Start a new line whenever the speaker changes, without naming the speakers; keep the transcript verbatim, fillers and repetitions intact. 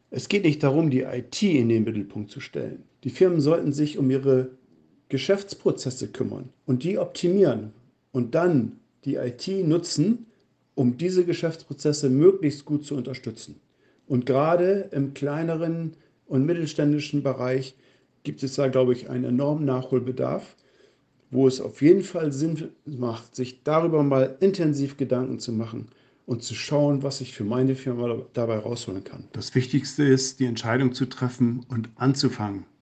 Es geht nicht darum, die I T in den Mittelpunkt zu stellen. Die Firmen sollten sich um ihre Geschäftsprozesse kümmern und die optimieren und dann die I T nutzen, um diese Geschäftsprozesse möglichst gut zu unterstützen. Und gerade im kleineren und mittelständischen Bereich gibt es da, glaube ich, einen enormen Nachholbedarf, wo es auf jeden Fall Sinn macht, sich darüber mal intensiv Gedanken zu machen und zu schauen, was ich für meine Firma dabei rausholen kann. Das Wichtigste ist, die Entscheidung zu treffen und anzufangen.